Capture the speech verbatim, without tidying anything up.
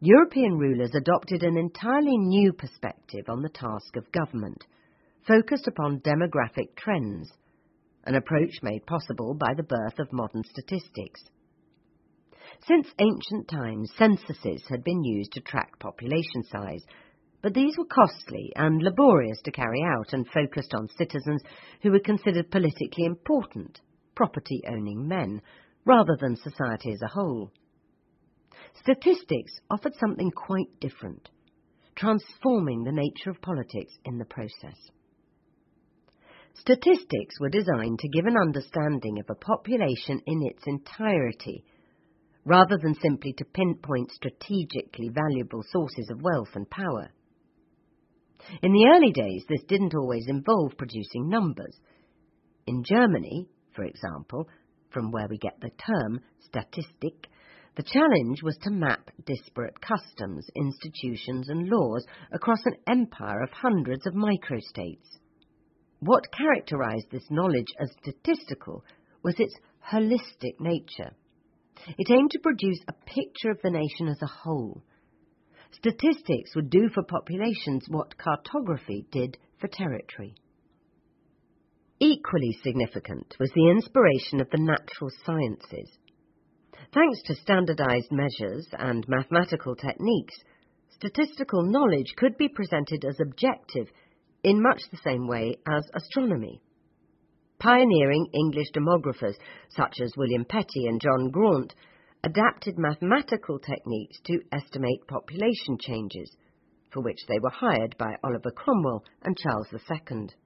European rulers adopted an entirely new perspective on the task of government, focused upon demographic trends, an approach made possible by the birth of modern statistics. Since ancient times, censuses had been used to track population size, but these were costly and laborious to carry out and focused on citizens who were considered politically important, property-owning men, rather than society as a whole. Statistics offered something quite different, transforming the nature of politics in the process. Statistics were designed to give an understanding of a population in its entirety, rather than simply to pinpoint strategically valuable sources of wealth and power. In the early days, this didn't always involve producing numbers. In Germany, for example, from where we get the term statistic, the challenge was to map disparate customs, institutions and laws across an empire of hundreds of microstates. What characterized this knowledge as statistical was its holistic nature. It aimed to produce a picture of the nation as a whole. Statistics would do for populations what cartography did for territory. Equally significant was the inspiration of the natural sciences. Thanks to standardized measures and mathematical techniques, statistical knowledge could be presented as objective in much the same way as astronomy. Pioneering English demographers such as William Petty and John Graunt adapted mathematical techniques to estimate population changes, for which they were hired by Oliver Cromwell and Charles the Second.